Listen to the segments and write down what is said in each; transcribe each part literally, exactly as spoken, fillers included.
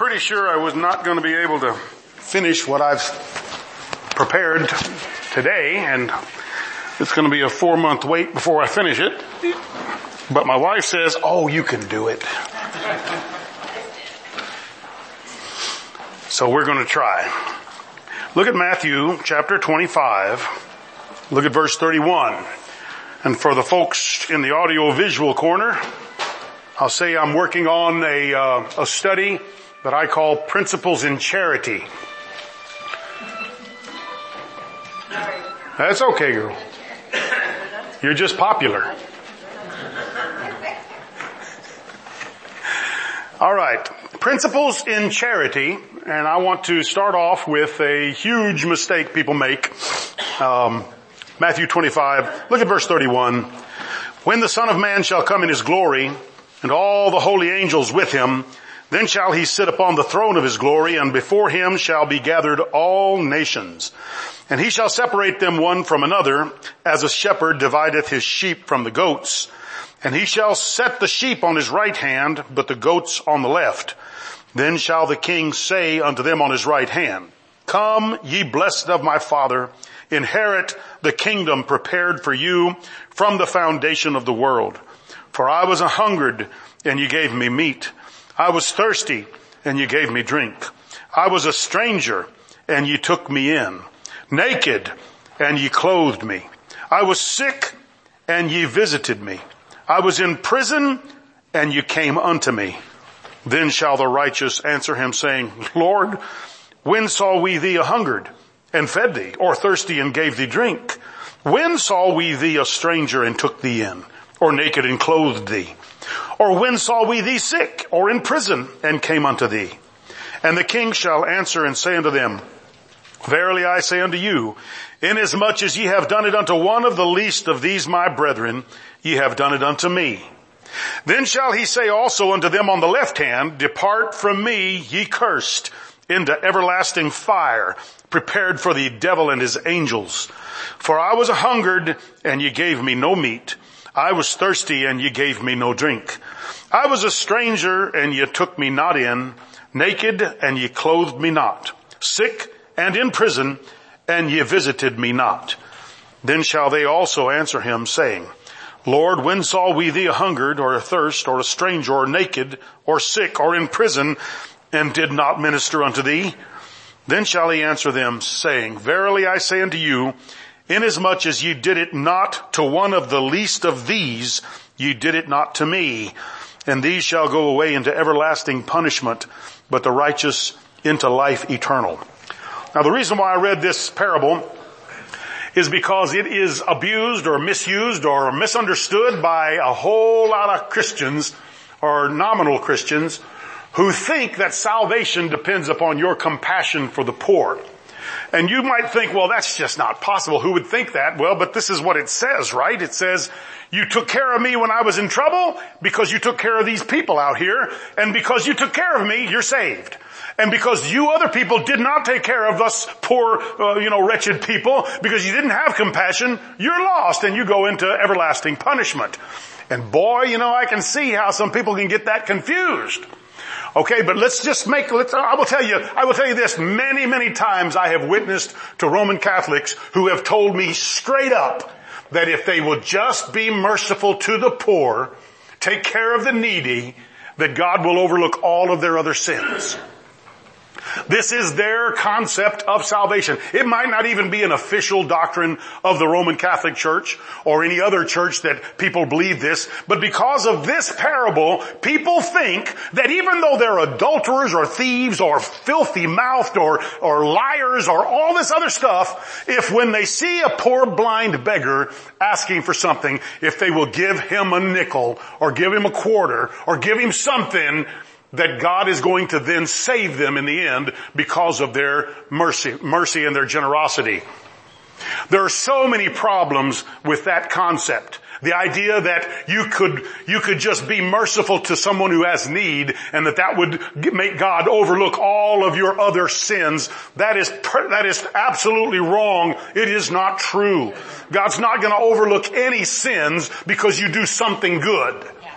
pretty sure I was not going to be able to finish what I've prepared today, and it's going to be a four month wait before I finish it. But my wife says, oh, you can do it. So we're going to try. Look at Matthew chapter twenty-five. Look at verse thirty-one. And for the folks in the audio visual corner, I'll say I'm working on a, uh, a study that I call Principles in Charity. That's okay, girl. You're just popular. All right. Principles in Charity. And I want to start off with a huge mistake people make. Um, Matthew twenty-five. Look at verse thirty-one. When the Son of Man shall come in his glory, and all the holy angels with him, then shall he sit upon the throne of his glory, and before him shall be gathered all nations. And he shall separate them one from another, as a shepherd divideth his sheep from the goats. And he shall set the sheep on his right hand, but the goats on the left. Then shall the king say unto them on his right hand, Come, ye blessed of my Father, inherit the kingdom prepared for you from the foundation of the world. For I was a hungered, and you gave me meat. I was thirsty, and you gave me drink. I was a stranger, and you took me in. Naked, and ye clothed me. I was sick, and ye visited me. I was in prison, and you came unto me. Then shall the righteous answer him, saying, Lord, when saw we thee a hungered, and fed thee, or thirsty, and gave thee drink? When saw we thee a stranger, and took thee in? Or naked and clothed thee? Or when saw we thee sick, or in prison, and came unto thee? And the king shall answer and say unto them, Verily I say unto you, inasmuch as ye have done it unto one of the least of these my brethren, ye have done it unto me. Then shall he say also unto them on the left hand, Depart from me, ye cursed, into everlasting fire, prepared for the devil and his angels. For I was a hungered, and ye gave me no meat. I was thirsty, and ye gave me no drink. I was a stranger, and ye took me not in. Naked, and ye clothed me not. Sick, and in prison, and ye visited me not. Then shall they also answer him, saying, Lord, when saw we thee a hungered, or athirst, or a stranger, or naked, or sick, or in prison, and did not minister unto thee? Then shall he answer them, saying, Verily I say unto you, inasmuch as ye did it not to one of the least of these, ye did it not to me. And these shall go away into everlasting punishment, but the righteous into life eternal. Now the reason why I read this parable is because it is abused or misused or misunderstood by a whole lot of Christians or nominal Christians who think that salvation depends upon your compassion for the poor. And you might think, well, that's just not possible. Who would think that? Well, but this is what it says, right? It says, you took care of me when I was in trouble because you took care of these people out here. And because you took care of me, you're saved. And because you other people did not take care of us poor, uh, you know, wretched people, because you didn't have compassion, you're lost and you go into everlasting punishment. And boy, you know, I can see how some people can get that confused. Okay, but let's just make, let's, I will tell you, I will tell you this, many, many times I have witnessed to Roman Catholics who have told me straight up that if they will just be merciful to the poor, take care of the needy, that God will overlook all of their other sins. This is their concept of salvation. It might not even be an official doctrine of the Roman Catholic Church or any other church that people believe this, but because of this parable, people think that even though they're adulterers or thieves or filthy-mouthed or, or liars or all this other stuff, if when they see a poor blind beggar asking for something, if they will give him a nickel or give him a quarter or give him something, that God is going to then save them in the end because of their mercy, mercy and their generosity. There are so many problems with that concept. The idea that you could, you could just be merciful to someone who has need and that that would make God overlook all of your other sins. That is, that is absolutely wrong. It is not true. God's not going to overlook any sins because you do something good.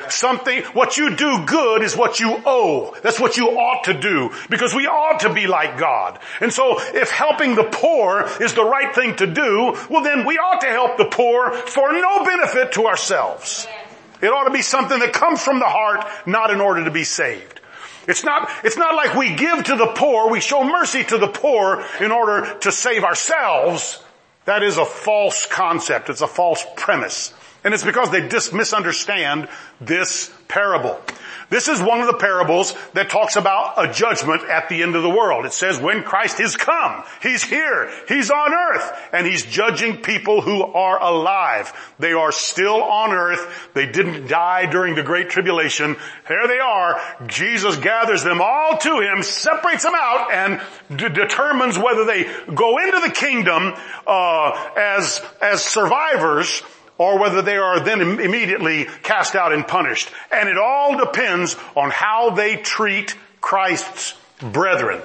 Something, what you do good is what you owe. That's what you ought to do, because we ought to be like God. And so if helping the poor is the right thing to do, well then we ought to help the poor for no benefit to ourselves. It ought to be something that comes from the heart, not in order to be saved. It's not, it's not like we give to the poor, we show mercy to the poor in order to save ourselves. That is a false concept. It's a false premise. And it's because they dis- misunderstand this parable. This is one of the parables that talks about a judgment at the end of the world. It says when Christ is come, He's here, He's on earth, and He's judging people who are alive. They are still on earth. They didn't die during the Great Tribulation. There they are. Jesus gathers them all to Him, separates them out, and d- determines whether they go into the kingdom uh as as survivors, or whether they are then im- immediately cast out and punished. And it all depends on how they treat Christ's brethren.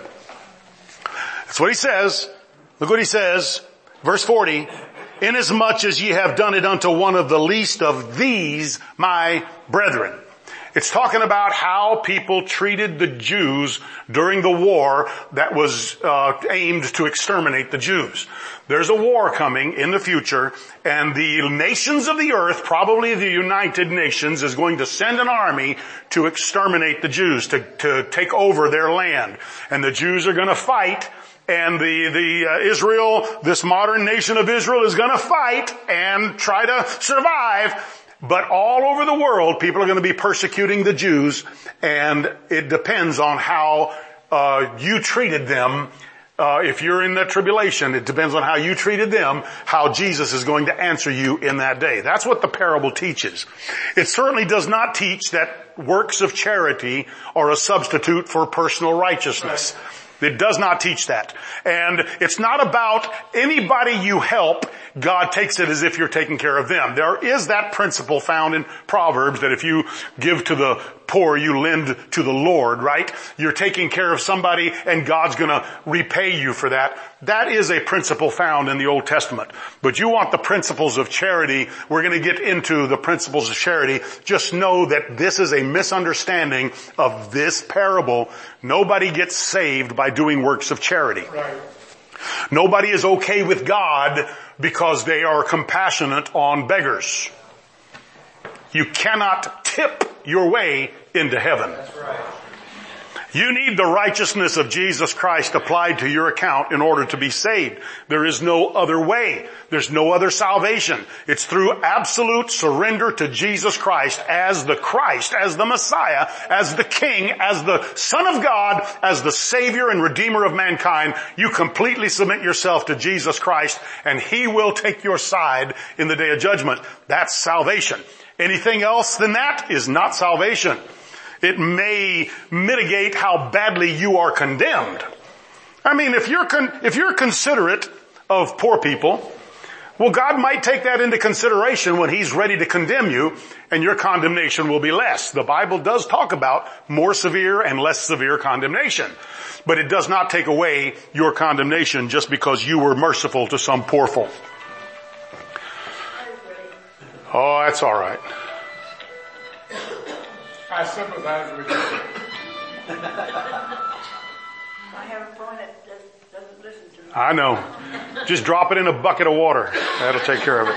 That's what He says. Look what He says. Verse forty. Inasmuch as ye have done it unto one of the least of these, my brethren. It's talking about how people treated the Jews during the war that was uh, aimed to exterminate the Jews. There's a war coming in the future, and the nations of the earth, probably the United Nations, is going to send an army to exterminate the Jews, to, to take over their land. And the Jews are going to fight, and the, the uh, Israel, this modern nation of Israel, is going to fight and try to survive. But all over the world, people are going to be persecuting the Jews, and it depends on how uh you treated them. Uh if you're in the tribulation, it depends on how you treated them, how Jesus is going to answer you in that day. That's what the parable teaches. It certainly does not teach that works of charity are a substitute for personal righteousness. It does not teach that. And it's not about anybody you help, God takes it as if you're taking care of them. There is that principle found in Proverbs that if you give to the poor, you lend to the Lord, right? You're taking care of somebody and God's gonna repay you for that. That is a principle found in the Old Testament. But you want the principles of charity, we're gonna get into the principles of charity. Just know that this is a misunderstanding of this parable. Nobody gets saved by doing works of charity. Right. Nobody is okay with God because they are compassionate on beggars. You cannot tip your way into heaven. That's right. You need the righteousness of Jesus Christ applied to your account in order to be saved. There is no other way. There's no other salvation. It's through absolute surrender to Jesus Christ as the Christ, as the Messiah, as the King, as the Son of God, as the Savior and Redeemer of mankind. You completely submit yourself to Jesus Christ, and He will take your side in the day of judgment. That's salvation. Anything else than that is not salvation. It may mitigate how badly you are condemned. I mean, if you're con- if you're considerate of poor people, well, God might take that into consideration when He's ready to condemn you, and your condemnation will be less. The Bible does talk about more severe and less severe condemnation, but it does not take away your condemnation just because you were merciful to some poor folk. Oh, that's all right. I sympathize with you. I have a phone that does, doesn't listen to me. I know. Just drop it in a bucket of water. That'll take care of it.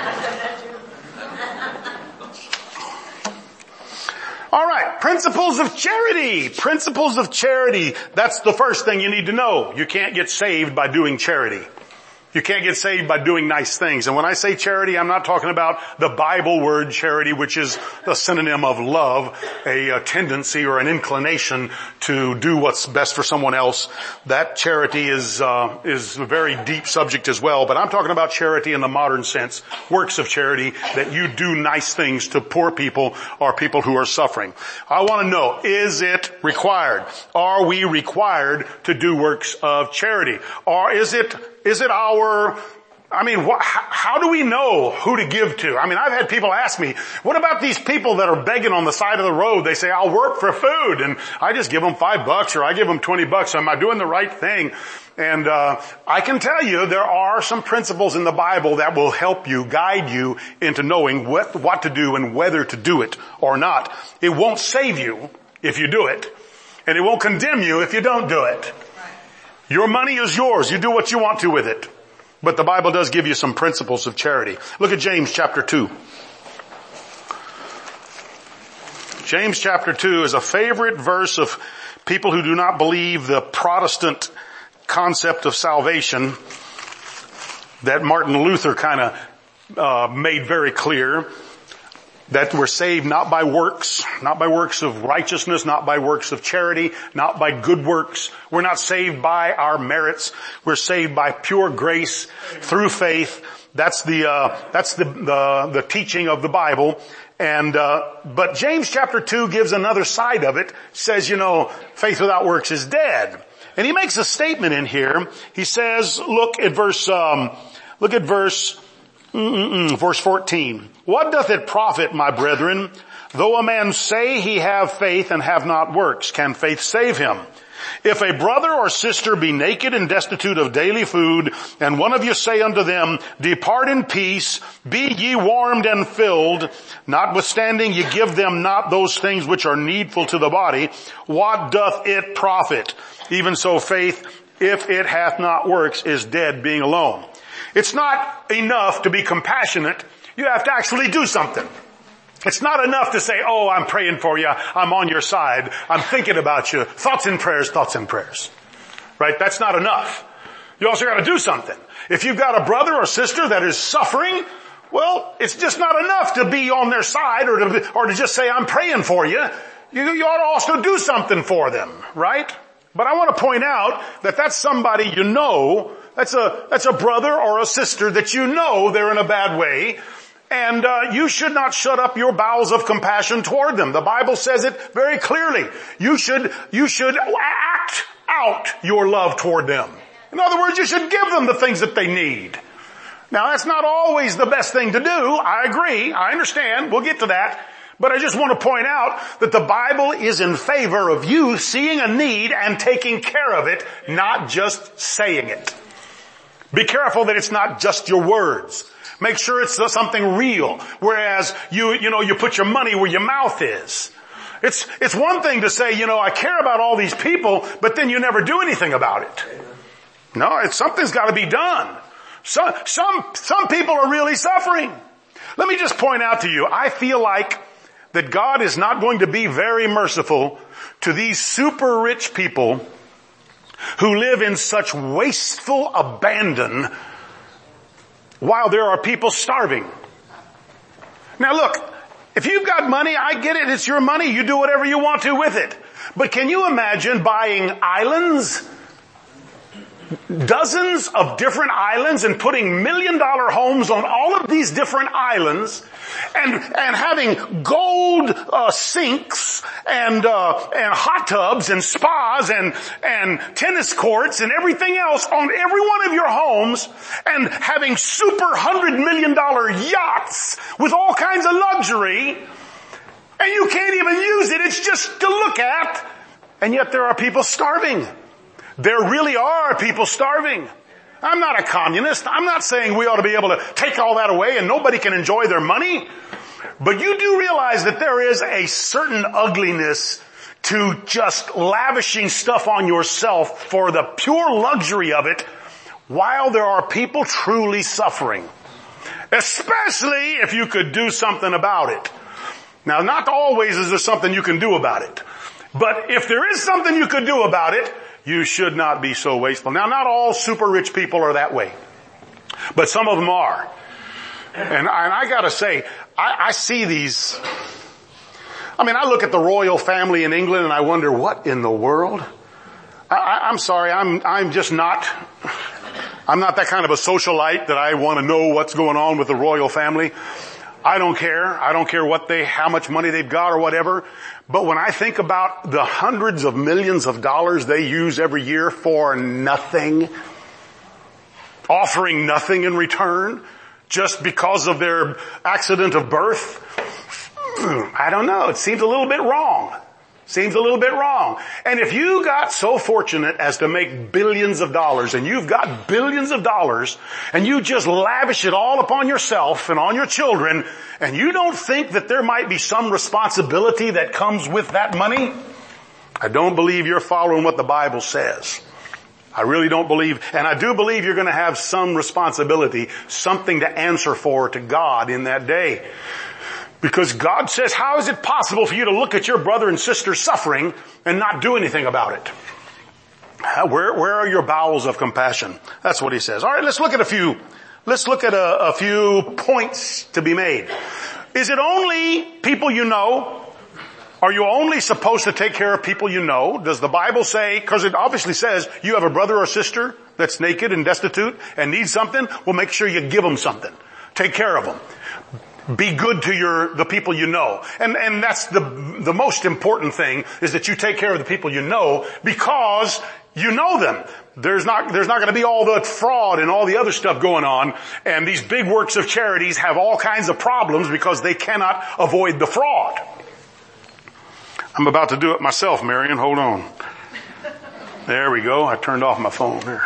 All right. Principles of charity. Principles of charity. That's the first thing you need to know. You can't get saved by doing charity. You can't get saved by doing nice things. And when I say charity, I'm not talking about the Bible word charity, which is a synonym of love, a, a tendency or an inclination to do what's best for someone else. That charity is uh, is a very deep subject as well. But I'm talking about charity in the modern sense, works of charity, that you do nice things to poor people or people who are suffering. I want to know, is it required? Are we required to do works of charity? Or is it Is it our I mean, what, how, how do we know who to give to? I mean, I've had people ask me, what about these people that are begging on the side of the road? They say, I'll work for food, and I just give them five bucks or I give them twenty bucks. Am I doing the right thing? And uh I can tell you there are some principles in the Bible that will help you, guide you into knowing what, what to do and whether to do it or not. It won't save you if you do it, and it won't condemn you if you don't do it. Your money is yours. You do what you want to with it. But the Bible does give you some principles of charity. Look at James chapter two. James chapter two is a favorite verse of people who do not believe the Protestant concept of salvation that Martin Luther kind of uh made very clear. That we're saved not by works, not by works of righteousness, not by works of charity, not by good works. We're not saved by our merits. We're saved by pure grace through faith. That's the, uh, that's the, the, the teaching of the Bible. And, uh, but James chapter two gives another side of it. Says, you know, faith without works is dead. And he makes a statement in here. He says, look at verse, um, look at verse, Mm-mm-mm, verse fourteen. What doth it profit, my brethren, though a man say he have faith and have not works? Can faith save him? If a brother or sister be naked and destitute of daily food, and one of you say unto them, depart in peace, be ye warmed and filled, notwithstanding ye give them not those things which are needful to the body, what doth it profit? Even so faith, if it hath not works, is dead, being alone. It's not enough to be compassionate. You have to actually do something. It's not enough to say, oh, I'm praying for you. I'm on your side. I'm thinking about you. Thoughts and prayers, thoughts and prayers. Right? That's not enough. You also got to do something. If you've got a brother or sister that is suffering, well, it's just not enough to be on their side or to, or to just say, I'm praying for you. You, you ought to also do something for them. Right? But I want to point out that that's somebody you know. That's a, that's a brother or a sister that you know they're in a bad way. And uh, you should not shut up your bowels of compassion toward them. The Bible says it very clearly. You should, you should act out your love toward them. In other words, you should give them the things that they need. Now, that's not always the best thing to do. I agree. I understand. We'll get to that. But I just want to point out that the Bible is in favor of you seeing a need and taking care of it, not just saying it. Be careful that it's not just your words. Make sure it's something real. Whereas you, you know, you put your money where your mouth is. It's, it's one thing to say, you know, I care about all these people, but then you never do anything about it. No, it's, something's got to be done. Some, some, some people are really suffering. Let me just point out to you, I feel like that God is not going to be very merciful to these super rich people who live in such wasteful abandon while there are people starving. Now look, if you've got money, I get it, it's your money, you do whatever you want to with it. But can you imagine buying islands, dozens of different islands, and putting million dollar homes on all of these different islands, and and having gold uh, sinks and uh and hot tubs and spas and and tennis courts and everything else on every one of your homes, and having super hundred million dollar yachts with all kinds of luxury, and you can't even use it, it's just to look at, and yet there are people starving. There really are people starving. I'm not a communist. I'm not saying we ought to be able to take all that away and nobody can enjoy their money. But you do realize that there is a certain ugliness to just lavishing stuff on yourself for the pure luxury of it while there are people truly suffering. Especially if you could do something about it. Now, not always is there something you can do about it. But if there is something you could do about it, you should not be so wasteful. Now, not all super rich people are that way, but some of them are. And I, and I gotta say, I, I see these. I mean, I look at the royal family in England and I wonder, what in the world? I, I, I'm sorry, I'm, I'm just not, I'm not that kind of a socialite that I want to know what's going on with the royal family. I don't care. I don't care what they, how much money they've got or whatever. But when I think about the hundreds of millions of dollars they use every year for nothing, offering nothing in return just because of their accident of birth? I don't know. It seems a little bit wrong. Seems a little bit wrong. And if you got so fortunate as to make billions of dollars, and you've got billions of dollars, and you just lavish it all upon yourself and on your children, and you don't think that there might be some responsibility that comes with that money, I don't believe you're following what the Bible says. I really don't believe, and I do believe you're going to have some responsibility, something to answer for to God in that day. Because God says, how is it possible for you to look at your brother and sister suffering and not do anything about it? Where, where are your bowels of compassion? That's what he says. All right, let's look at a few, let's look at a, a few points to be made. Is it only people you know? Are you only supposed to take care of people you know? Does the Bible say, because it obviously says you have a brother or sister that's naked and destitute and needs something, well, make sure you give them something. Take care of them. Be good to your, the people you know. And, and that's the, the most important thing is that you take care of the people you know because you know them. There's not, there's not going to be all the fraud and all the other stuff going on. And these big works of charities have all kinds of problems because they cannot avoid the fraud. I'm about to do it myself, Marion. Hold on. There we go. I turned off my phone there.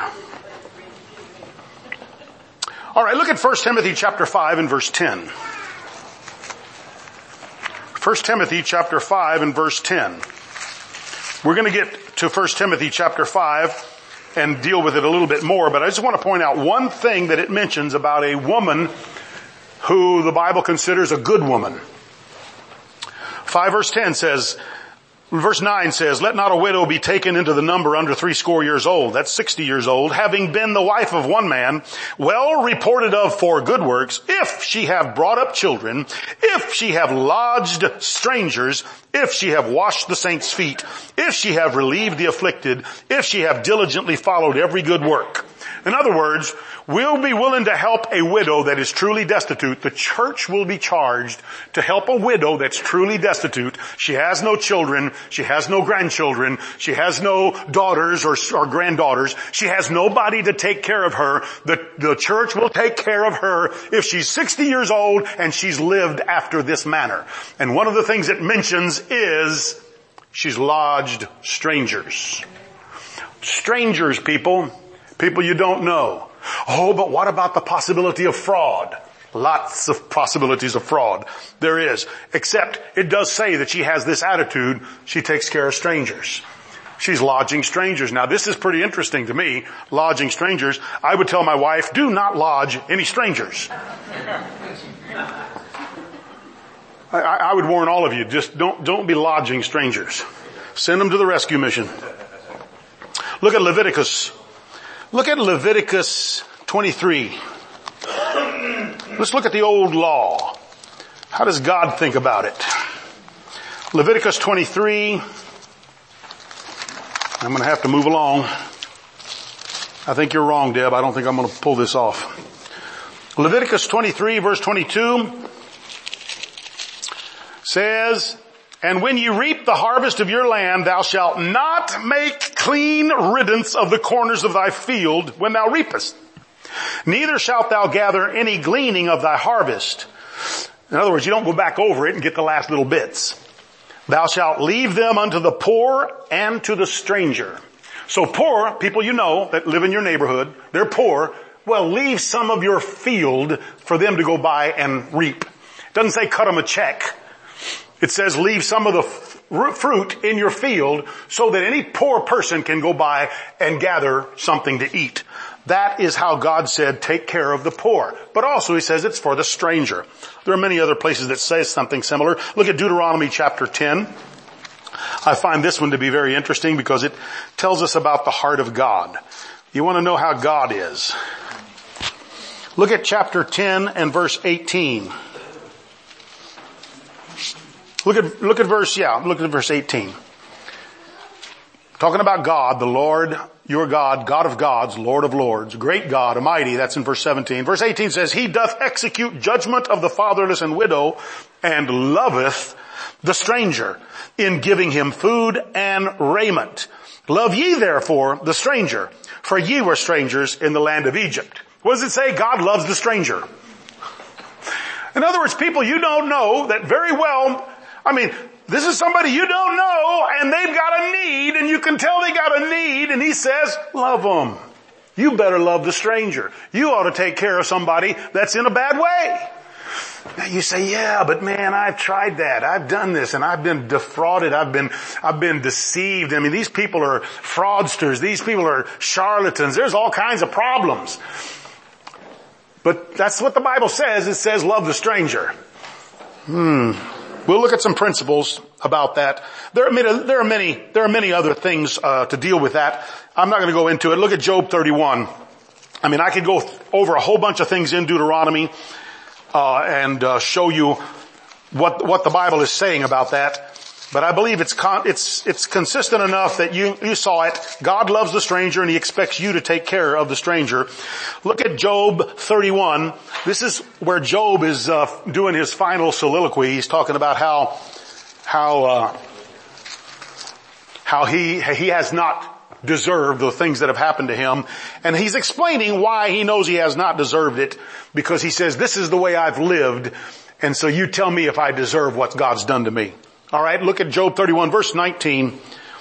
All right, look at First Timothy chapter five and verse ten. First Timothy chapter five and verse ten. We're going to get to First Timothy chapter five and deal with it a little bit more, but I just want to point out one thing that it mentions about a woman who the Bible considers a good woman. five verse ten says, verse nine says, let not a widow be taken into the number under threescore years old. That's sixty years old, having been the wife of one man, well reported of for good works, if she have brought up children, if she have lodged strangers, if she have washed the saints' feet, if she have relieved the afflicted, if she have diligently followed every good work. In other words, we'll be willing to help a widow that is truly destitute. The church will be charged to help a widow that's truly destitute. She has no children. She has no grandchildren. She has no daughters or, or granddaughters. She has nobody to take care of her. The, the church will take care of her if she's sixty years old and she's lived after this manner. And one of the things it mentions is she's lodged strangers. Strangers, people. People you don't know. Oh, but what about the possibility of fraud? Lots of possibilities of fraud. There is. Except it does say that she has this attitude. She takes care of strangers. She's lodging strangers. Now this is pretty interesting to me. Lodging strangers. I would tell my wife, do not lodge any strangers. I, I would warn all of you, just don't, don't be lodging strangers. Send them to the rescue mission. Look at Leviticus. Look at Leviticus twenty-three. Let's look at the old law. How does God think about it? Leviticus twenty-three. I'm going to have to move along. I think you're wrong, Deb. I don't think I'm going to pull this off. Leviticus twenty-three verse twenty-two says, and when you reap the harvest of your land, thou shalt not make clean riddance of the corners of thy field when thou reapest. Neither shalt thou gather any gleaning of thy harvest. In other words, you don't go back over it and get the last little bits. Thou shalt leave them unto the poor and to the stranger. So poor, people you know that live in your neighborhood, they're poor. Well, leave some of your field for them to go by and reap. It doesn't say cut them a check. It says leave some of the f- fruit in your field so that any poor person can go by and gather something to eat. That is how God said take care of the poor. But also he says it's for the stranger. There are many other places that say something similar. Look at Deuteronomy chapter ten. I find this one to be very interesting because it tells us about the heart of God. You want to know how God is. Look at chapter ten and verse eighteen. Look at, look at verse, yeah, look at verse eighteen. Talking about God, the Lord, your God, God of gods, Lord of lords, great God, almighty, that's in verse seventeen. Verse eighteen says, he doth execute judgment of the fatherless and widow, and loveth the stranger, in giving him food and raiment. Love ye therefore the stranger, for ye were strangers in the land of Egypt. What does it say? God loves the stranger. In other words, people you don't know that very well, I mean, this is somebody you don't know and they've got a need and you can tell they got a need and he says, love them. You better love the stranger. You ought to take care of somebody that's in a bad way. Now you say, yeah, but man, I've tried that. I've done this and I've been defrauded. I've been, I've been deceived. I mean, these people are fraudsters. These people are charlatans. There's all kinds of problems. But that's what the Bible says. It says love the stranger. Hmm. We'll look at some principles about that. There are many, there are many, there are many other things, uh, to deal with that. I'm not going to go into it. Look at Job thirty-one. I mean, I could go over a whole bunch of things in Deuteronomy, uh, and, uh, show you what, what the Bible is saying about that. But I believe it's con- it's it's consistent enough that you you saw it. God loves the stranger and he expects you to take care of the stranger. Look at Job thirty-one. This is where Job is uh, doing his final soliloquy. He's talking about how how uh, how he he has not deserved the things that have happened to him, and he's explaining why he knows he has not deserved it, because he says, "This is the way I've lived, and so you tell me if I deserve what God's done to me." All right, look at Job thirty-one, verse nineteen.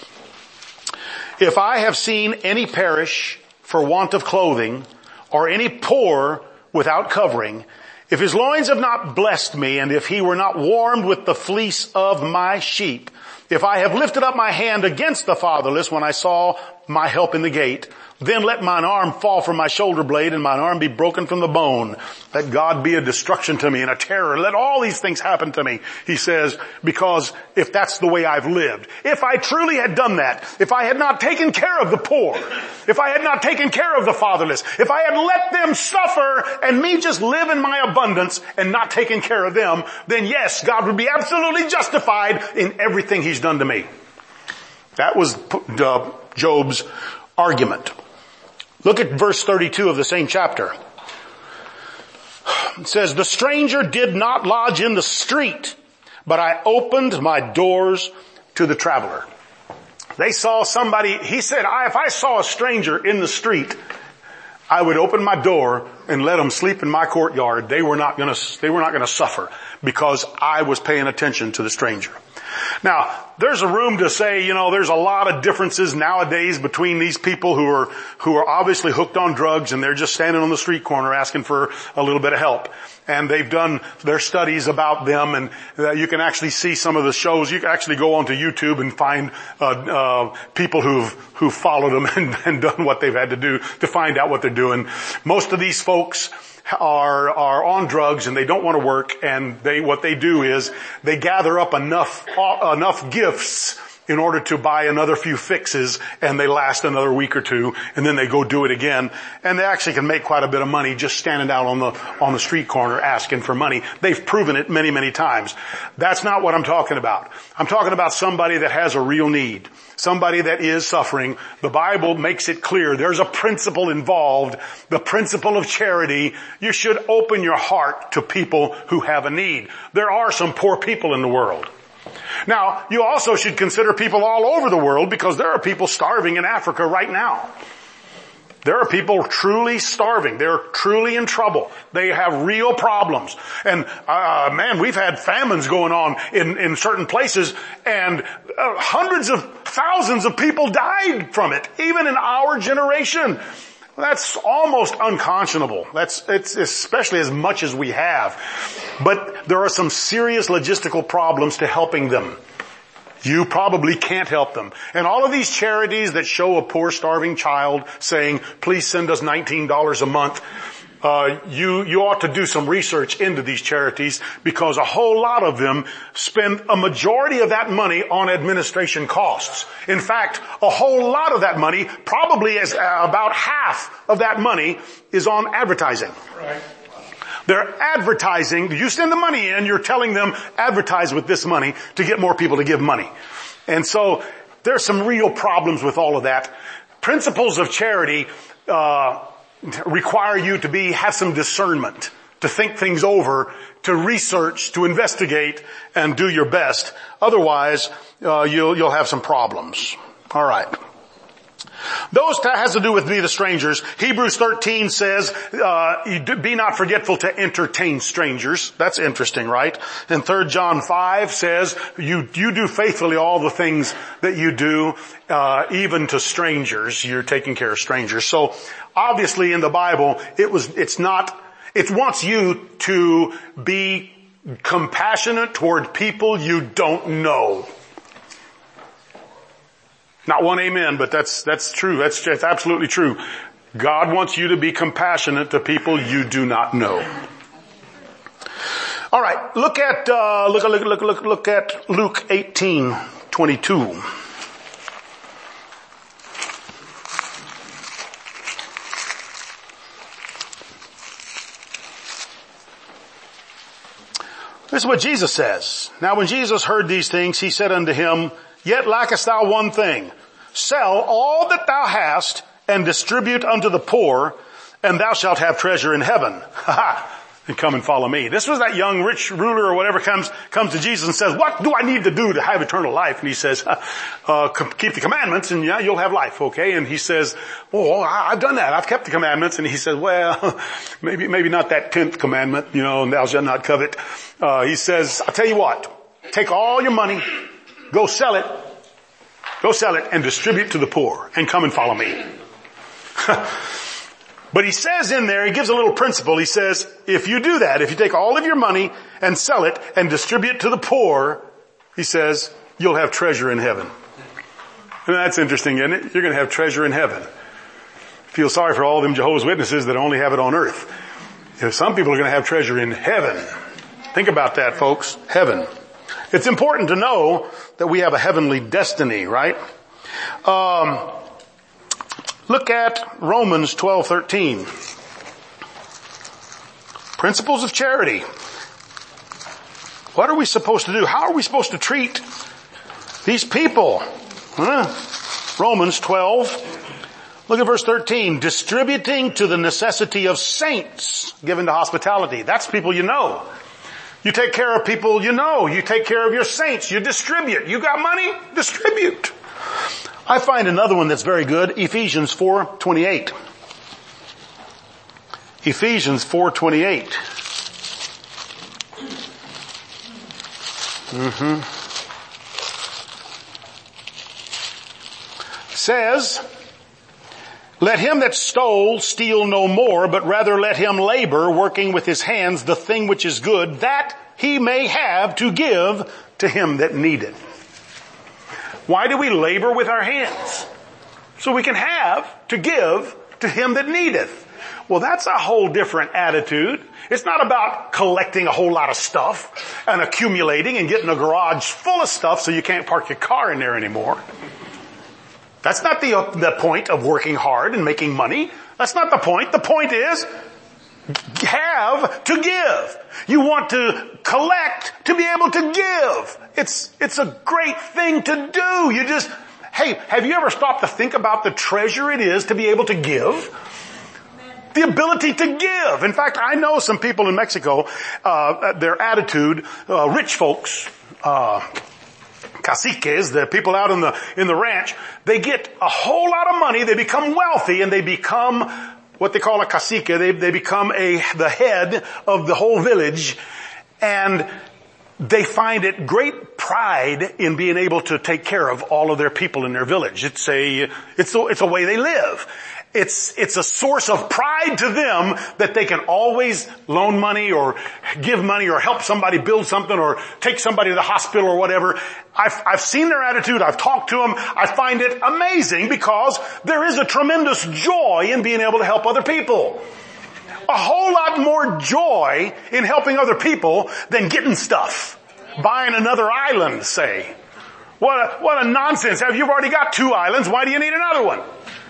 If I have seen any perish for want of clothing, or any poor without covering, if his loins have not blessed me, and if he were not warmed with the fleece of my sheep, if I have lifted up my hand against the fatherless when I saw my help in the gate, then let mine arm fall from my shoulder blade and mine arm be broken from the bone. Let God be a destruction to me and a terror. Let all these things happen to me, he says, because if that's the way I've lived, if I truly had done that, if I had not taken care of the poor, if I had not taken care of the fatherless, if I had let them suffer and me just live in my abundance and not taking care of them, then yes, God would be absolutely justified in everything he's done to me. That was uh, Job's argument. Look at verse thirty-two of the same chapter. It says, the stranger did not lodge in the street, but I opened my doors to the traveler. They saw somebody, he said, I, if I saw a stranger in the street, I would open my door and let them sleep in my courtyard. They were not gonna, they were not gonna suffer because I was paying attention to the stranger. Now, there's a room to say, you know, there's a lot of differences nowadays between these people who are, who are obviously hooked on drugs and they're just standing on the street corner asking for a little bit of help. And they've done their studies about them, and uh, you can actually see some of the shows. You can actually go onto YouTube and find, uh, uh, people who've, who've followed them and, and done what they've had to do to find out what they're doing. Most of these folks are, are on drugs and they don't want to work, and they, what they do is they gather up enough, uh, enough gifts in order to buy another few fixes, and they last another week or two, and then they go do it again. And they actually can make quite a bit of money just standing out on the, on the street corner asking for money. They've proven it many, many times. That's not what I'm talking about. I'm talking about somebody that has a real need. Somebody that is suffering. The Bible makes it clear there's a principle involved, the principle of charity. You should open your heart to people who have a need. There are some poor people in the world. Now, you also should consider people all over the world, because there are people starving in Africa right now. There are people truly starving. They're truly in trouble. They have real problems. And, uh, man, we've had famines going on in, in certain places, and uh, hundreds of thousands of people died from it, even in our generation. That's almost unconscionable. That's, it's especially as much as we have. But there are some serious logistical problems to helping them. You probably can't help them. And all of these charities that show a poor starving child saying, please send us nineteen dollars a month, Uh, you, you ought to do some research into these charities, because a whole lot of them spend a majority of that money on administration costs. In fact, a whole lot of that money, probably as uh, about half of that money, is on advertising. Right. They're advertising. You send the money in, you're telling them, advertise with this money to get more people to give money. And so there's some real problems with all of that. Principles of charity, uh, require you to be, have some discernment, to think things over, to research, to investigate, and do your best. Otherwise, uh, you'll, you'll have some problems. All right. Those that has to do with be the strangers. Hebrews thirteen says, uh, you do, be not forgetful to entertain strangers. That's interesting, right? And third John five says, you, you do faithfully all the things that you do, uh, even to strangers. You're taking care of strangers. So obviously in the Bible, it was, it's not, it wants you to be compassionate toward people you don't know. Not one amen, but that's, that's true. That's, that's absolutely true. God wants you to be compassionate to people you do not know. All right. Look at, uh, look, look, look, look, look at Luke eighteen twenty-two. This is what Jesus says. Now when Jesus heard these things, he said unto him, yet lackest thou one thing. Sell all that thou hast and distribute unto the poor, and thou shalt have treasure in heaven. Ha ha. And come and follow me. This was that young rich ruler or whatever comes, comes to Jesus and says, what do I need to do to have eternal life? And he says, uh, keep the commandments and yeah, you'll have life, okay? And he says, oh, I've done that. I've kept the commandments. And he says, well, maybe, maybe not that tenth commandment, you know, and thou shalt not covet. Uh, he says, I'll tell you what, take all your money, go sell it, go sell it and distribute to the poor and come and follow me. But he says in there, he gives a little principle. He says, if you do that, if you take all of your money and sell it and distribute to the poor, he says, you'll have treasure in heaven. And that's interesting, isn't it? You're going to have treasure in heaven. Feel sorry for all them Jehovah's Witnesses that only have it on earth. You know, some people are going to have treasure in heaven. Think about that, folks. Heaven. It's important to know that we have a heavenly destiny, right? Um, Look at Romans twelve thirteen. Principles of charity. What are we supposed to do? How are we supposed to treat these people? Huh? Romans twelve. Look at verse thirteen. Distributing to the necessity of saints, given to hospitality. That's people you know. You take care of people you know. You take care of your saints. You distribute. You got money? Distribute. I find another one that's very good, Ephesians four twenty-eight. Ephesians four twenty-eight. Mm-hmm. Says, let him that stole steal no more, but rather let him labor, working with his hands the thing which is good, that he may have to give to him that needeth. Why do we labor with our hands? So we can have to give to him that needeth. Well, that's a whole different attitude. It's not about collecting a whole lot of stuff and accumulating and getting a garage full of stuff so you can't park your car in there anymore. That's not the, uh, the point of working hard and making money. That's not the point. The point is have to give. You want to collect to be able to give. It's, it's a great thing to do. You just, hey, have you ever stopped to think about the treasure it is to be able to give? The ability to give. In fact, I know some people in Mexico, uh, their attitude, uh, rich folks, uh, caciques, the people out in the, in the ranch, they get a whole lot of money, they become wealthy, and they become what they call a cacique. They, they become a, the head of the whole village, and they find it great pride in being able to take care of all of their people in their village. It's a, it's a, it's a way they live. It's, it's a source of pride to them that they can always loan money or give money or help somebody build something or take somebody to the hospital or whatever. I've, I've seen their attitude. I've talked to them. I find it amazing because there is a tremendous joy in being able to help other people. A whole lot more joy in helping other people than getting stuff. Buying another island, say. What a, what a nonsense. Have you already got two islands? Why do you need another one?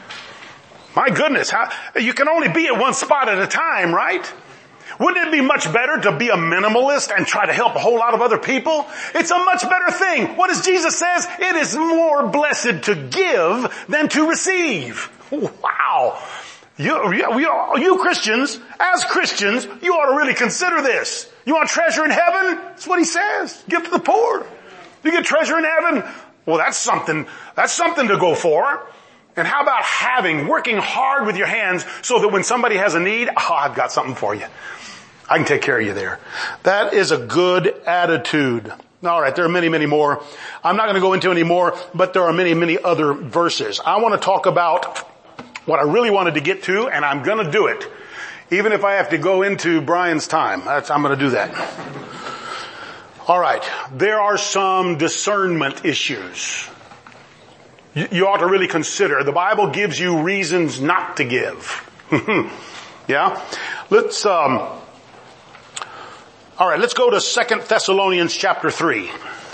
My goodness, how, you can only be at one spot at a time, right? Wouldn't it be much better to be a minimalist and try to help a whole lot of other people? It's a much better thing. What does Jesus says? It is more blessed to give than to receive. Wow. You, you, you Christians, as Christians, you ought to really consider this. You want treasure in heaven? That's what he says. Give to the poor. You get treasure in heaven? Well, that's something, that's something to go for. And how about having, working hard with your hands so that when somebody has a need, oh, I've got something for you. I can take care of you there. That is a good attitude. All right, there are many, many more. I'm not going to go into any more, but there are many, many other verses. I want to talk about what I really wanted to get to, and I'm going to do it. Even if I have to go into Brian's time, that's, I'm going to do that. All right, there are some discernment issues. You, you ought to really consider. The Bible gives you reasons not to give. Yeah? Let's, um, all right, let's go to Second Thessalonians chapter three.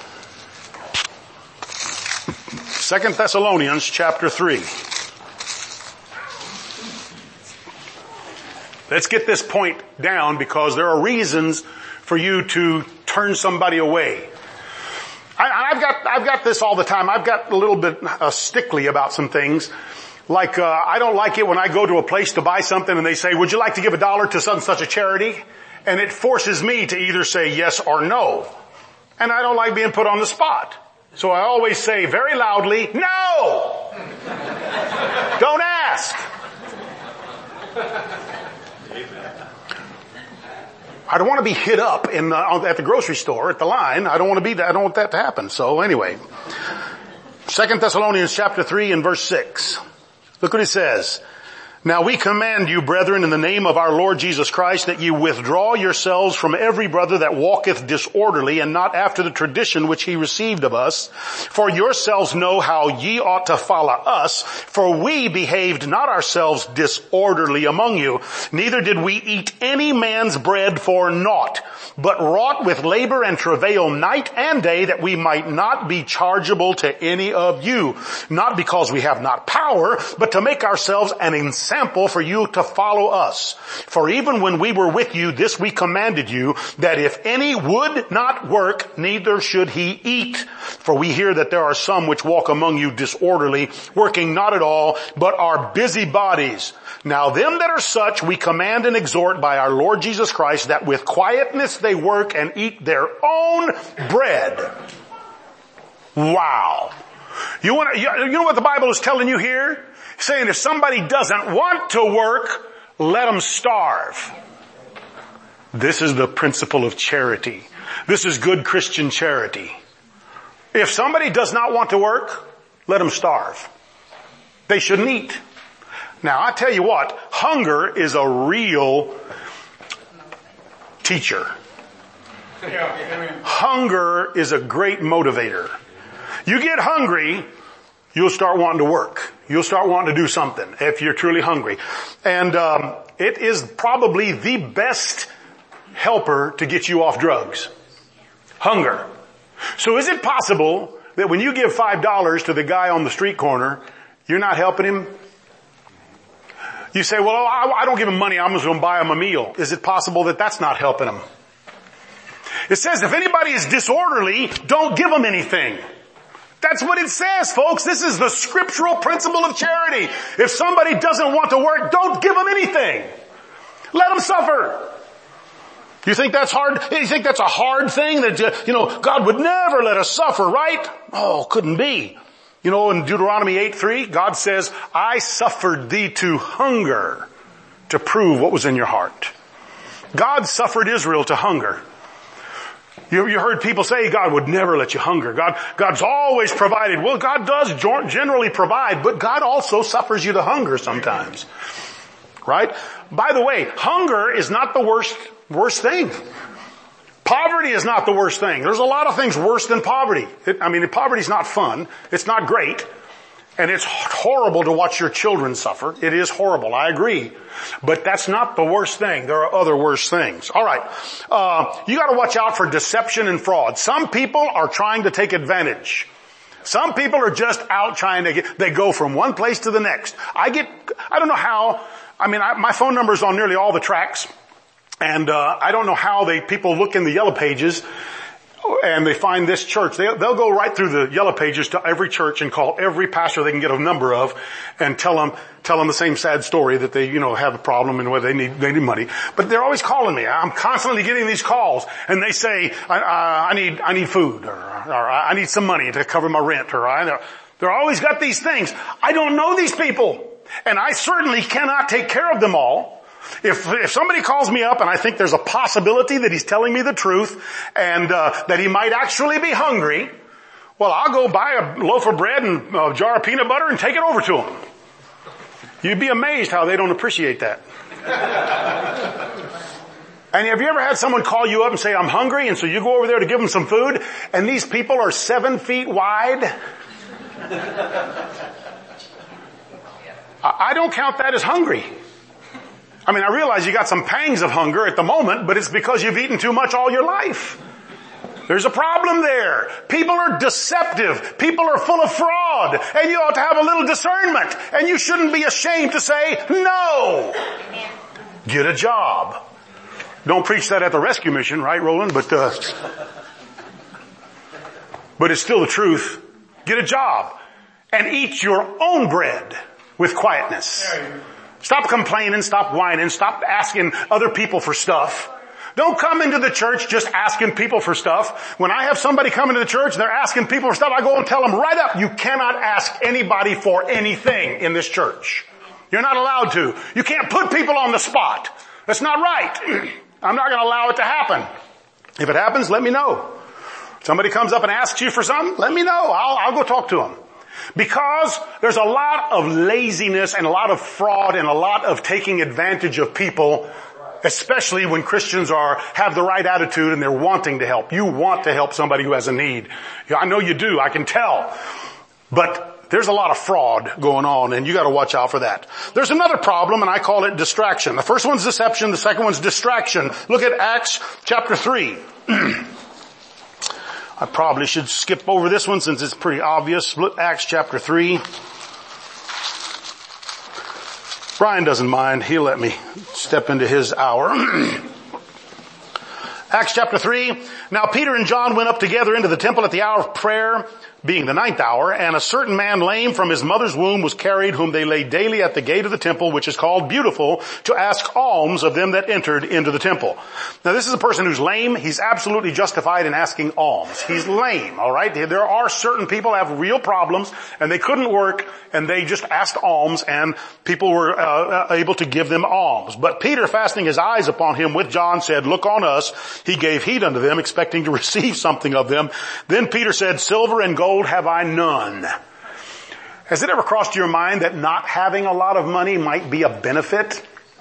Second Thessalonians chapter three. Let's get this point down because there are reasons for you to turn somebody away. I, I've got, I've got this all the time. I've got a little bit uh, stickly about some things. Like, uh, I don't like it when I go to a place to buy something and they say, would you like to give a dollar to such and such a charity? And it forces me to either say yes or no. And I don't like being put on the spot. So I always say very loudly, no! Don't ask! I don't want to be hit up in the, at the grocery store, at the line. I don't want to be that, I don't want that to happen. So anyway, Second Thessalonians chapter three and verse six. Look what it says. Now we command you, brethren, in the name of our Lord Jesus Christ, that you withdraw yourselves from every brother that walketh disorderly, and not after the tradition which he received of us. For yourselves know how ye ought to follow us, for we behaved not ourselves disorderly among you, neither did we eat any man's bread for naught, but wrought with labor and travail night and day, that we might not be chargeable to any of you, not because we have not power, but to make ourselves an example for you to follow us. For even when we were with you, this we commanded you, that if any would not work, neither should he eat. For we hear that there are some which walk among you disorderly, working not at all, but are busybodies. Now them that are such we command and exhort by our Lord Jesus Christ, that with quietness they work and eat their own bread. Wow. You want to, you know what the Bible is telling you here? Saying if somebody doesn't want to work, let them starve. This is the principle of charity. This is good Christian charity. If somebody does not want to work, let them starve. They shouldn't eat. Now I tell you what, hunger is a real teacher. Hunger is a great motivator. You get hungry, you'll start wanting to work. You'll start wanting to do something if you're truly hungry. And um, it is probably the best helper to get you off drugs. Hunger. So is it possible that when you give five dollars to the guy on the street corner, you're not helping him? You say, well, I, I don't give him money. I'm just going to buy him a meal. Is it possible that that's not helping him? It says if anybody is disorderly, don't give him anything. That's what it says, folks. This is the scriptural principle of charity. If somebody doesn't want to work, don't give them anything. Let them suffer. You think that's hard? You think that's a hard thing that, you know, God would never let us suffer, right? Oh, couldn't be. You know, in Deuteronomy eight three, God says, I suffered thee to hunger to prove what was in your heart. God suffered Israel to hunger. You, you heard people say God would never let you hunger. God, God's always provided. Well, God does generally provide, but God also suffers you to hunger sometimes. Right? By the way, hunger is not the worst, worst thing. Poverty is not the worst thing. There's a lot of things worse than poverty. It, I mean, poverty's not fun. It's not great. And it's horrible to watch your children suffer. It is horrible. I agree. But that's not the worst thing. There are other worse things. All right. Uh, you got to watch out for deception and fraud. Some people are trying to take advantage. Some people are just out trying to get, they go from one place to the next. I get, I don't know how, I mean, I, my phone number is on nearly all the tracks. And, uh, I don't know how they, people look in the yellow pages and they find this church. They, they'll go right through the yellow pages to every church and call every pastor they can get a number of and tell them, tell them the same sad story that they, you know, have a problem and whether they need, they need money. But they're always calling me. I'm constantly getting these calls and they say, I, uh, I need, I need food or, or I need some money to cover my rent or I, They're always got these things. I don't know these people, and I certainly cannot take care of them all. If, if somebody calls me up and I think there's a possibility that he's telling me the truth and uh, that he might actually be hungry, well, I'll go buy a loaf of bread and a jar of peanut butter and take it over to him. You'd be amazed how they don't appreciate that. And have you ever had someone call you up and say, I'm hungry, and so you go over there to give them some food, and these people are seven feet wide? I don't count that as hungry. I mean, I realize you got some pangs of hunger at the moment, but it's because you've eaten too much all your life. There's a problem there. People are deceptive. People are full of fraud. And you ought to have a little discernment. And you shouldn't be ashamed to say, no. Amen. Get a job. Don't preach that at the rescue mission, right, Roland? But, uh, but it's still the truth. Get a job. And eat your own bread with quietness. Stop complaining, stop whining, stop asking other people for stuff. Don't come into the church just asking people for stuff. When I have somebody come into the church, they're asking people for stuff, I go and tell them right up, you cannot ask anybody for anything in this church. You're not allowed to. You can't put people on the spot. That's not right. I'm not going to allow it to happen. If it happens, let me know. Somebody comes up and asks you for something, let me know. I'll, I'll go talk to them. Because there's a lot of laziness and a lot of fraud and a lot of taking advantage of people, especially when Christians are, have the right attitude and they're wanting to help. You want to help somebody who has a need. I know you do, I can tell. But there's a lot of fraud going on, and you gotta watch out for that. There's another problem, and I call it distraction. The first one's deception, the second one's distraction. Look at Acts chapter three. I probably should skip over this one since it's pretty obvious. Look, Acts chapter three. Brian doesn't mind. He'll let me step into his hour. Acts chapter three. Now Peter and John went up together into the temple at the hour of prayer, being the ninth hour, and a certain man lame from his mother's womb was carried, whom they laid daily at the gate of the temple, which is called Beautiful, to ask alms of them that entered into the temple. Now this is a person who's lame. He's absolutely justified in asking alms. He's lame, alright? There are certain people who have real problems, and they couldn't work, and they just asked alms, and people were uh, able to give them alms. But Peter, fastening his eyes upon him with John, said, look on us. He gave heed unto them, expecting to receive something of them. Then Peter said, silver and gold have I none. Has it ever crossed your mind that not having a lot of money might be a benefit?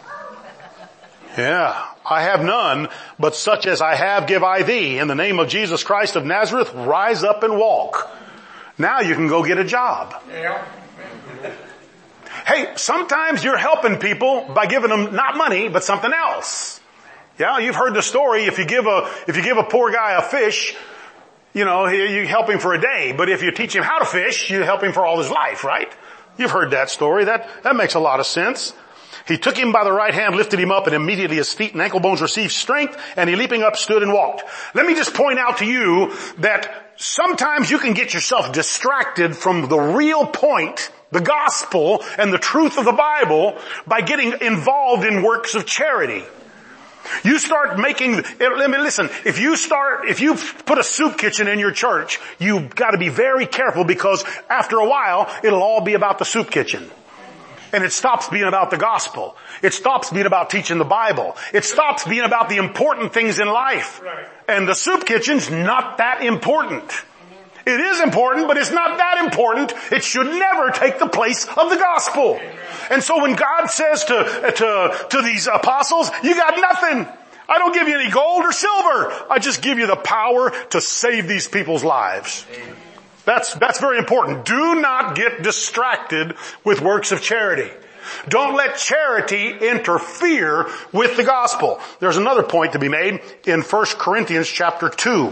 Yeah, I have none, but such as I have give I thee. In the name of Jesus Christ of Nazareth, rise up and walk. Now you can go get a job. Yeah. Hey, sometimes you're helping people by giving them not money, but something else. Yeah, you've heard the story. If you give a, if you give a poor guy a fish, you know, you help him for a day. But if you teach him how to fish, you help him for all his life, right? You've heard that story. That, that makes a lot of sense. He took him by the right hand, lifted him up, and immediately his feet and ankle bones received strength, and he leaping up stood and walked. Let me just point out to you that sometimes you can get yourself distracted from the real point, the gospel, and the truth of the Bible by getting involved in works of charity. You start making, let me listen, if you start, if you put a soup kitchen in your church, you've got to be very careful, because after a while, it'll all be about the soup kitchen. And it stops being about the gospel. It stops being about teaching the Bible. It stops being about the important things in life. Right. And the soup kitchen's not that important. It is important, but it's not that important. It should never take the place of the gospel. And so when God says to, to, to these apostles, you got nothing. I don't give you any gold or silver. I just give you the power to save these people's lives. That's, that's very important. Do not get distracted with works of charity. Don't let charity interfere with the gospel. There's another point to be made in First Corinthians chapter two.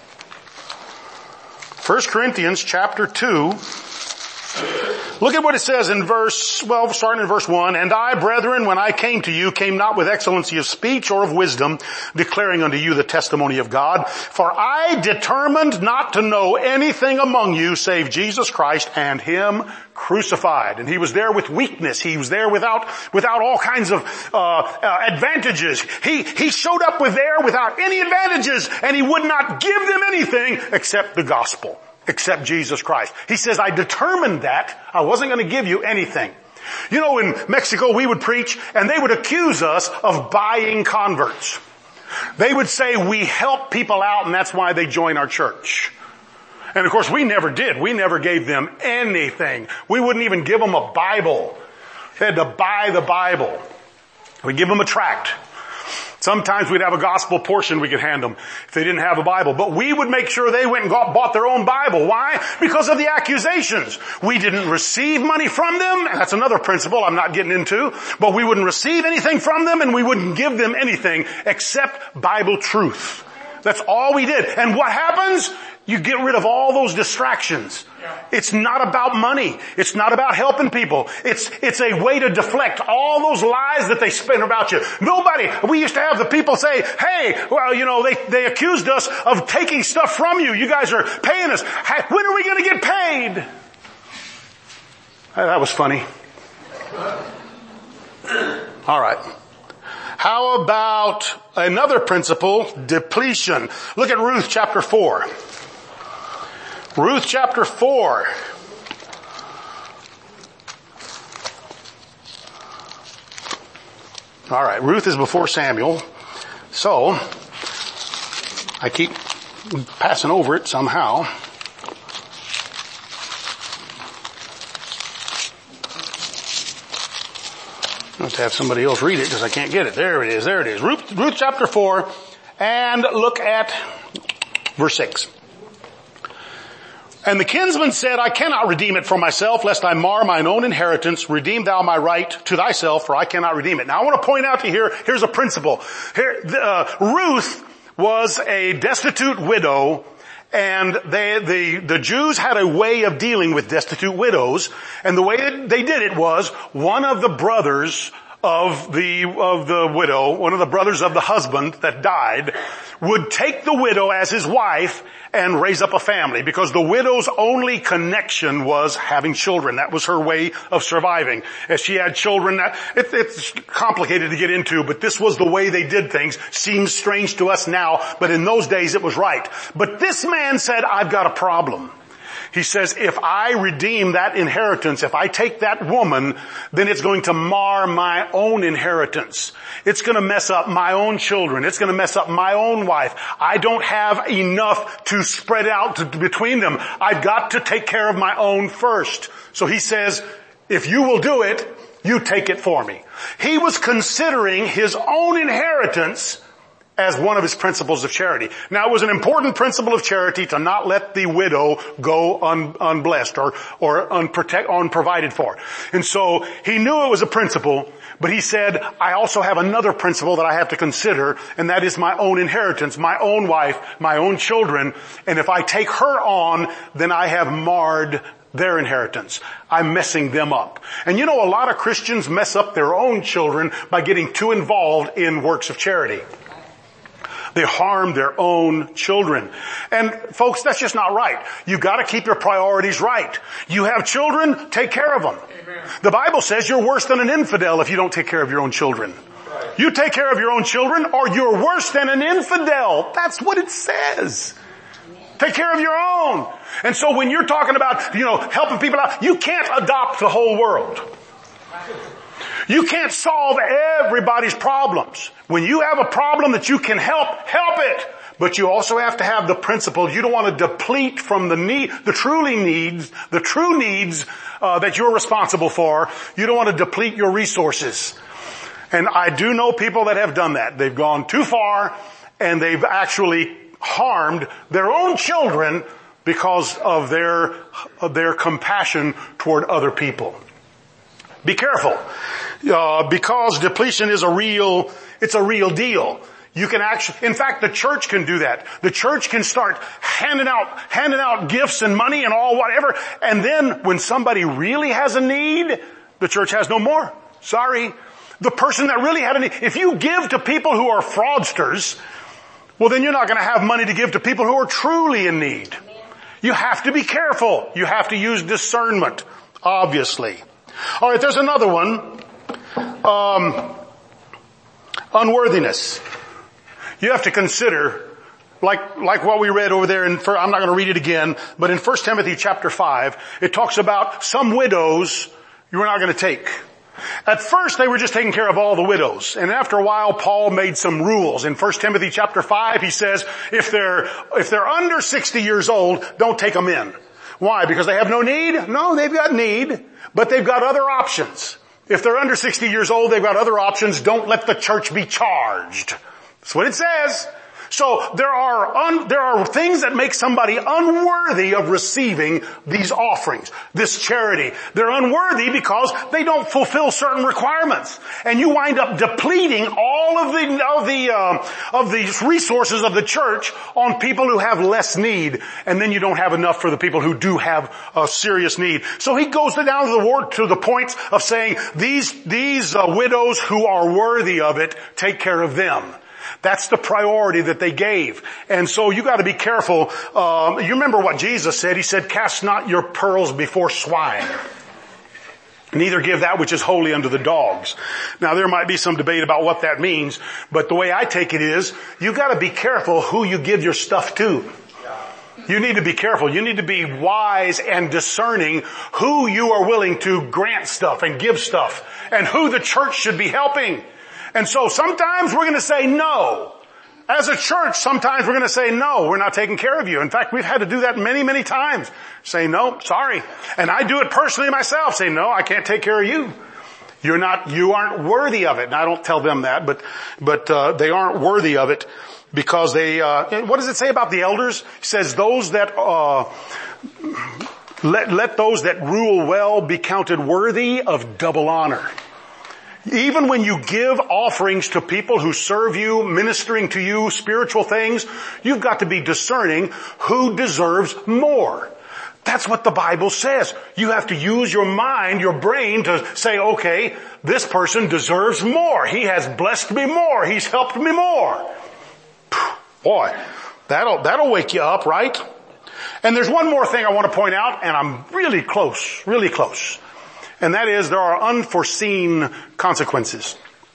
First Corinthians chapter two. Look at what it says in verse, well, starting in verse one. And I, brethren, when I came to you, came not with excellency of speech or of wisdom, declaring unto you the testimony of God. For I determined not to know anything among you save Jesus Christ and Him crucified. And He was there with weakness. He was there without, without all kinds of, uh, uh, advantages. He, He showed up with there without any advantages, and He would not give them anything except the gospel. except Jesus Christ. He says, I determined that I wasn't going to give you anything. You know, in Mexico we would preach and they would accuse us of buying converts. They would say we help people out and that's why they join our church. And of course we never did. We never gave them anything. We wouldn't even give them a Bible. They had to buy the Bible. We'd give them a tract. Sometimes we'd have a gospel portion we could hand them if they didn't have a Bible. But we would make sure they went and got, bought their own Bible. Why? Because of the accusations. We didn't receive money from them. That's another principle I'm not getting into. But we wouldn't receive anything from them and we wouldn't give them anything except Bible truth. That's all we did. And what happens? You get rid of all those distractions. It's not about money. It's not about helping people. It's, it's a way to deflect all those lies that they spin about you. Nobody, we used to have the people say, hey, well, you know, they, they accused us of taking stuff from you. You guys are paying us. When are we going to get paid? That was funny. All right. How about another principle, depletion? Look at Ruth chapter four. Ruth chapter four. All right, Ruth is before Samuel. So, I keep passing over it somehow. I have to have somebody else read it because I can't get it. There it is, there it is. Ruth, Ruth chapter four, and look at verse six. And the kinsman said, I cannot redeem it for myself, lest I mar mine own inheritance. Redeem thou my right to thyself, for I cannot redeem it. Now I want to point out to you here, here's a principle. Here, uh, Ruth was a destitute widow, and they, the, the Jews had a way of dealing with destitute widows, and the way that they did it was one of the brothers of the, of the widow, one of the brothers of the husband that died, would take the widow as his wife and raise up a family, because the widow's only connection was having children. That was her way of surviving. As she had children, that, it, it's complicated to get into, but this was the way they did things. Seems strange to us now, but in those days it was right. But this man said, I've got a problem. He says, if I redeem that inheritance, if I take that woman, then it's going to mar my own inheritance. It's going to mess up my own children. It's going to mess up my own wife. I don't have enough to spread out to, between them. I've got to take care of my own first. So he says, if you will do it, you take it for me. He was considering his own inheritance as one of his principles of charity. Now it was an important principle of charity to not let the widow go un, unblessed or, or unprotect, unprovided for. And so he knew it was a principle, but he said, I also have another principle that I have to consider, and that is my own inheritance, my own wife, my own children, and if I take her on, then I have marred their inheritance. I'm messing them up. And you know, a lot of Christians mess up their own children by getting too involved in works of charity. They harm their own children. And folks, that's just not right. You've got to keep your priorities right. You have children, take care of them. Amen. The Bible says you're worse than an infidel if you don't take care of your own children. Right. You take care of your own children or you're worse than an infidel. That's what it says. Take care of your own. And so when you're talking about, you know, helping people out, you can't adopt the whole world. You can't solve everybody's problems. When you have a problem that you can help, help it. But you also have to have the principle. You don't want to deplete from the need, the truly needs, the true needs uh, that you're responsible for. You don't want to deplete your resources. And I do know people that have done that. They've gone too far and they've actually harmed their own children because of their, of their compassion toward other people. Be careful. Uh, because depletion is a real, it's a real deal. You can actually, in fact, the church can do that. The church can start handing out, handing out gifts and money and all whatever. And then when somebody really has a need, the church has no more. Sorry. The person that really had a need, if you give to people who are fraudsters, well then you're not going to have money to give to people who are truly in need. You have to be careful. You have to use discernment, obviously. All right, there's another one. Um, unworthiness. You have to consider like, like what we read over there in, I'm not going to read it again, but in First Timothy chapter five, it talks about some widows you were not going to take. At first they were just taking care of all the widows. And after a while Paul made some rules. In First Timothy chapter five he says, if they're, if they're under sixty years old, don't take them in. Why? Because they have no need? No, they've got need, but they've got other options. If they're under sixty years old, they've got other options. Don't let the church be charged. That's what it says. So there are un, there are things that make somebody unworthy of receiving these offerings, this charity. They're unworthy because they don't fulfill certain requirements, and you wind up depleting all of the of the uh, of the resources of the church on people who have less need, and then you don't have enough for the people who do have a serious need. So he goes down to the word to the point of saying these these uh, widows who are worthy of it, take care of them. That's the priority that they gave. And so you got to be careful. Um, you remember what Jesus said. He said, cast not your pearls before swine. Neither give that which is holy unto the dogs. Now there might be some debate about what that means, but the way I take it is, you got to be careful who you give your stuff to. You need to be careful. You need to be wise and discerning who you are willing to grant stuff and give stuff, and who the church should be helping. And so sometimes we're going to say no. As a church, sometimes we're going to say no, we're not taking care of you. In fact, we've had to do that many, many times. Say no, sorry. And I do it personally myself. Say no, I can't take care of you. You're not, you aren't worthy of it. And I don't tell them that, but, but, uh, they aren't worthy of it because they, uh, what does it say about the elders? It says those that, uh, let, let those that rule well be counted worthy of double honor. Even when you give offerings to people who serve you, ministering to you, spiritual things, you've got to be discerning who deserves more. That's what the Bible says. You have to use your mind, your brain to say, okay, this person deserves more. He has blessed me more. He's helped me more. Boy, that'll, that'll wake you up, right? And there's one more thing I want to point out, and I'm really close, really close. And that is there are unforeseen consequences.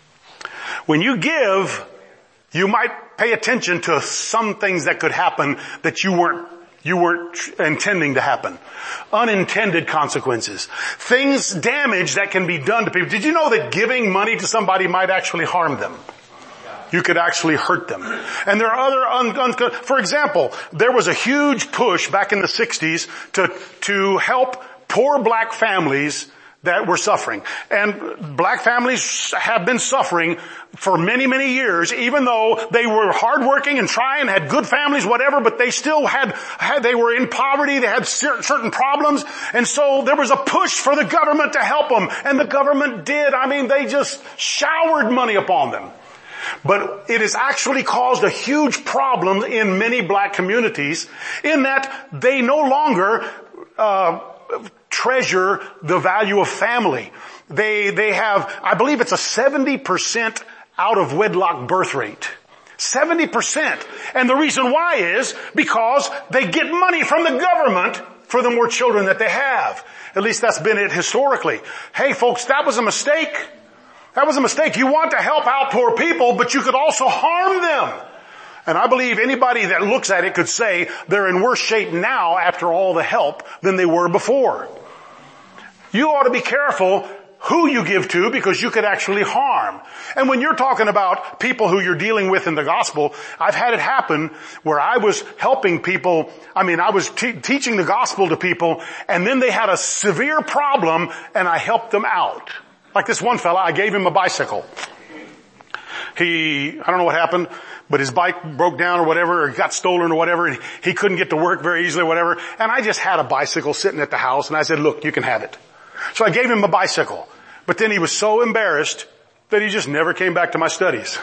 When you give, you might pay attention to some things that could happen that you weren't, you weren't intending to happen. Unintended consequences. Things, damage that can be done to people. Did you know that giving money to somebody might actually harm them? You could actually hurt them. And there are other, un, un, for example, there was a huge push back in the sixties to, to help poor black families that were suffering. And black families have been suffering for many, many years, even though they were hardworking and trying, had good families, whatever, but they still had, had they were in poverty, they had certain problems, and so there was a push for the government to help them, and the government did. I mean, they just showered money upon them. But it has actually caused a huge problem in many black communities in that they no longer, uh, treasure the value of family. They, they have, I believe it's a seventy percent out of wedlock birth rate. seventy percent. And the reason why is because they get money from the government for the more children that they have. At least that's been it historically. Hey folks, that was a mistake. That was a mistake. You want to help out poor people, but you could also harm them. And I believe anybody that looks at it could say they're in worse shape now after all the help than they were before. You ought to be careful who you give to because you could actually harm. And when you're talking about people who you're dealing with in the gospel, I've had it happen where I was helping people, I mean I was te- teaching the gospel to people, and then they had a severe problem and I helped them out. Like this one fella, I gave him a bicycle. He, I don't know what happened, but his bike broke down or whatever, or got stolen or whatever, and he couldn't get to work very easily or whatever. And I just had a bicycle sitting at the house, and I said, look, you can have it. So I gave him a bicycle. But then he was so embarrassed that he just never came back to my studies.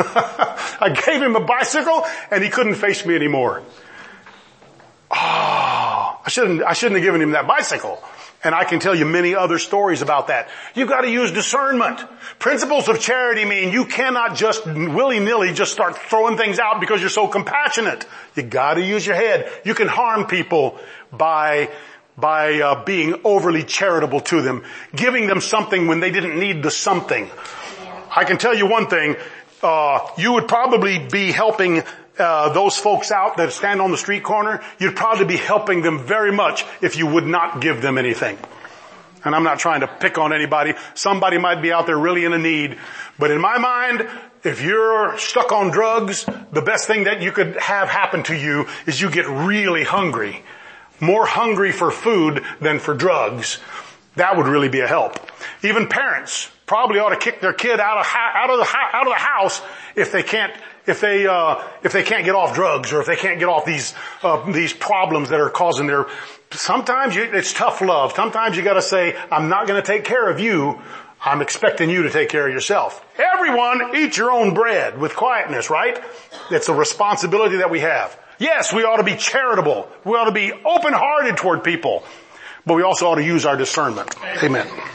I gave him a bicycle, and he couldn't face me anymore. Oh, I shouldn't, I shouldn't have given him that bicycle. And I can tell you many other stories about that. You've got to use discernment. Principles of charity mean you cannot just willy-nilly just start throwing things out because you're so compassionate. You got to use your head. You can harm people by by uh, being overly charitable to them, giving them something when they didn't need the something. I can tell you one thing. uh, you would probably be helping uh, those folks out that stand on the street corner. You'd probably be helping them very much if you would not give them anything. And I'm not trying to pick on anybody. Somebody might be out there really in a need. But in my mind, if you're stuck on drugs, the best thing that you could have happen to you is you get really hungry. More hungry for food than for drugs. That would really be a help. Even parents probably ought to kick their kid out of out of the out of the house if they can't if they uh if they can't get off drugs, or if they can't get off these uh these problems that are causing their. Sometimes you, it's tough love. Sometimes you got to say, I'm not going to take care of you. I'm expecting you to take care of yourself. Everyone eat your own bread with quietness, right? It's a responsibility that we have. Yes, we ought to be charitable. We ought to be open-hearted toward people. But we also ought to use our discernment. Amen.